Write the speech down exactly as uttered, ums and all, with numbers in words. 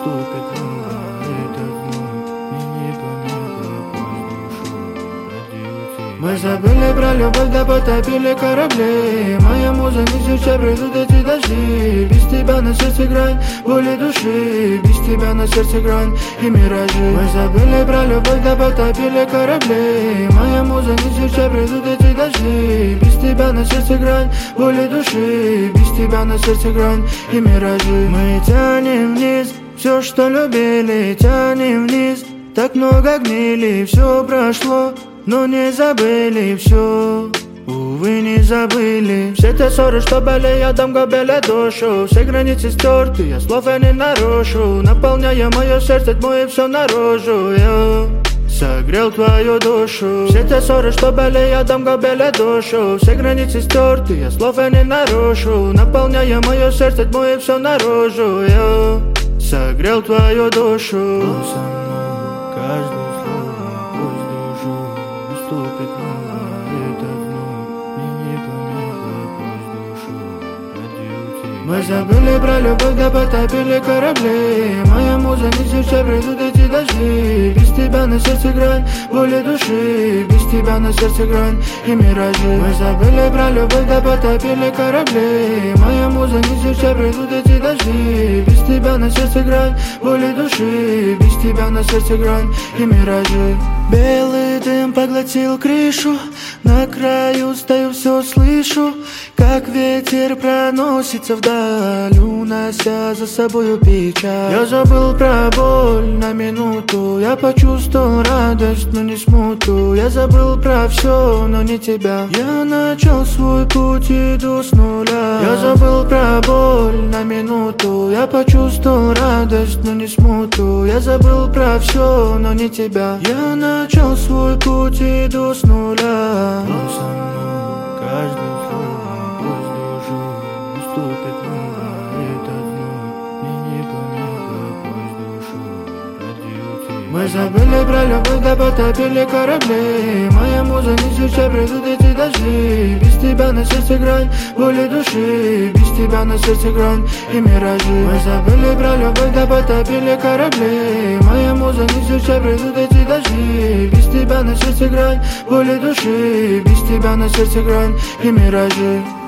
наступит новое лето вновь, и небо, небо воздушу ради утех. Мы забыли про любовь, да потопили корабли. Моя муза не сейчас придут эти дожди. Без тебя на сердце грань боли души, без тебя на сердце грань и миражи. Мы забыли про любовь, да потопили корабли. Моя муза не сейчас придут эти дожди. Без тебя на сердце грань боли души, без тебя на сердце грань и миражи. Мы тянем вниз все, что любили, тянем вниз. Так много гнили, все прошло, но не забыли все. Увы, не забыли все те ссоры, что были, я дам губили душу. Все границы стерты, я слов я не нарушу. Наполняя мое сердце тьмой и все наружу. Я согрел твою душу. Все те ссоры, что были, я дам губили душу. Все границы стерты, я слов я не нарушу. Наполняя мое сердце тьмой и все наружу. Я согрел твою душу. Он со мной, каждое слово, пусть душу. Наступит новое лето вновь, и небо, небо воздушу ради утех. Мы забыли про любовь, да потопили корабли. Моя муза не сейчас придут эти дожди. Без тебя на сердце грань боли души, без тебя на сердце грань и миражи. Мы забыли про любовь, да потопили корабли. Моя муза не сейчас придут эти дожди. Без тебя на сердце грань боли души, без тебя на сердце грань и миражи. Белый дым поглотил крышу, на краю стою, все слышу, как ветер проносится вдаль, унося за собою печаль. Я забыл про боль на минуту, я почувствовал радость, но не смуту. Я забыл про все, но не тебя. Я начал свой путь, иду с нуля. Я забыл про боль на минуту, я почувствовал радость, но не смуту. Я забыл про все, но не тебя. Я начал свой путь, иду с нуля. Он со мной, каждое слово, пусть душу. Наступит новое лето вновь, и небо, небо воздушу ради утех. Мы забыли про любовь, да потопили корабли. Моя муза не сейчас придут эти дожди. Без тебя на сердце грань боли души, без тебя на сердце грань и миражи. Мы забыли про любовь, да потопили корабли. Моя муза не сейчас придут эти дожди. Без тебя на сердце грань боли души, без тебя на сердце грань и миражи.